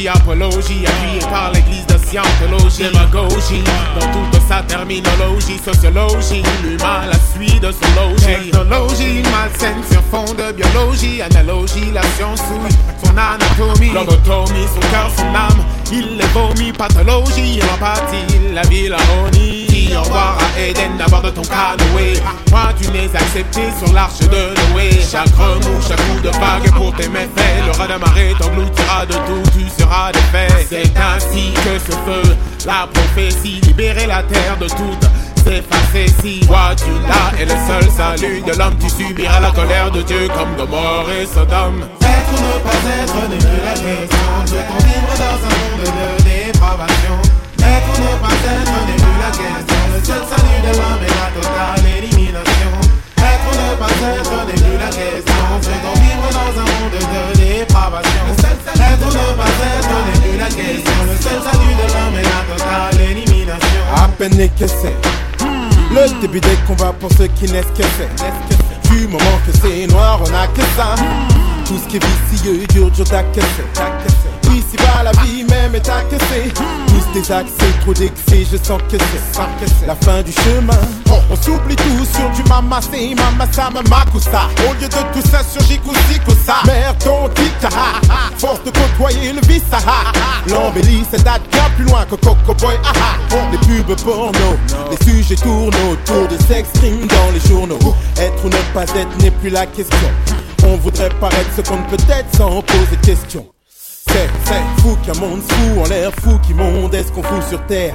Apologie, appuyée par l'église de Scientologie. Démagogie, dans toute sa terminologie. Sociologie, l'humain la suit de son logis. Technologie, malsaine sur fond de biologie. Analogie, la science souille son anatomie. Lobotomie, son cœur, son âme, il les vomit. Pathologie, l'empathie, la vie, l'harmonie. Dis au revoir à Eden, d'abord de ton canoë. Moi tu n'es accepté sur l'arche de Noé. Chaque remous, chaque coup de vague pour tes méfaits. Le raz de marée t'engloutira de tout, tu seras défait. C'est ainsi que ce feu, la prophétie, libérer la terre de toute s'effacer. Si vois-tu là est le seul salut de l'homme, tu subiras la colère de Dieu comme Gomorrhe et Sodome. Être ou ne pas être n'est plus la question. Peut-on vivre dans un monde de dépravation? Être ou ne pas être n'est plus la question. Le seul salut de l'homme est la totale élimination. Être ou ne pas être n'est plus la question. Peut-on vivre dans un monde de dépravation? Être ou ne pas être n'est plus la question. Le seul salut de l'homme est la totale élimination. À peine et que c'est le début des combats pour ceux qui naissent que c'est. Du moment que c'est noir, on a que ça. Tout ce qui est vicieux, dur, t'as que c'est. Ici va la vie même est à que c'est. Tous tes accès, trop d'excès, je sens que c'est la fin du chemin. On s'oublie tout sur du mamassé, mamassa, mamakusa. Au lieu de tout ça sur Jikusa. Merde, ton dicta, force de côtoyer le vice, l'embellie, ça date bien plus loin que Coco Boy, les pubs porno, les sujets tournent autour de sex crime dans les journaux. Être ou ne pas être n'est plus la question. On voudrait paraître ce qu'on ne peut être sans poser de questions. C'est fou qu'un monde fou en l'air, fou qui monde, est-ce qu'on fout sur terre?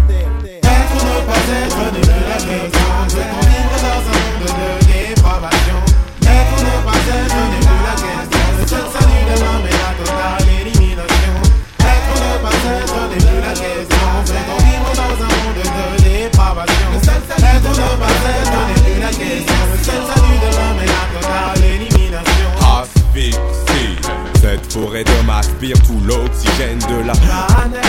Être ou ne pas être n'est plus la question. Peut-on vivre dans un monde de dépravation? Être ou ne pas être n'est plus la question. Le seul salut de l'homme est la totale élimination. Être ou ne pas être n'est plus la question. Peut-on vivre dans un monde de dépravation? Être ou ne pas être n'est plus la question. Le seul salut de l'homme est la totale élimination. Asphyxie, cette forêt d'hommes aspire tout l'oxygène de la planète.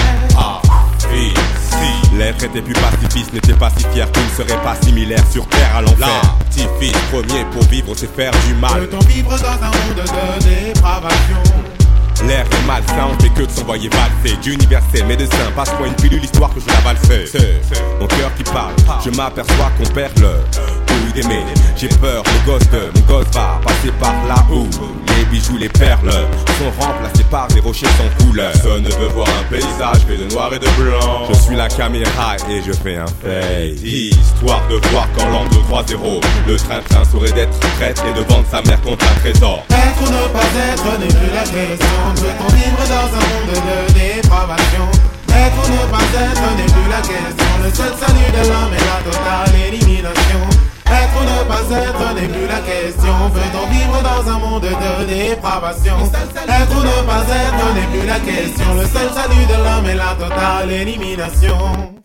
Asphyxie, l'être était plus pacifiste, n'était pas si fier qu'il ne serait pas similaire sur terre à l'enfer. L'artifice premier pour vivre c'est faire du mal. Peut-on vivre dans un monde de dépravation? L'air est malsain, on fait que de s'envoyer valser. D'universel médecin, passe-moi une pilule histoire que je la valse. C'est mon cœur qui parle, je m'aperçois qu'on perd le goût d'aimer. J'ai peur, mon gosse va passer par là où les bijoux, les perles sont remplacés par des rochers sans couleur. Personne ne veut voir un paysage fait de noir et de blanc. Je suis la caméra et je fais un fade, histoire de voir qu'en l'an 2-3-0 le train-train saurait d'être prête et de vendre sa mère contre un trésor. Être ou ne pas être n'est plus la question. Peut-on vivre dans un monde de dépravation? Être ou ne pas être n'est plus la question. Le seul salut de l'homme est la totale élimination. Être ou ne pas être n'est plus la question. Peut-on vivre dans un monde de dépravation? Être ou ne pas être n'est plus la question. Le seul salut de l'homme est la totale élimination.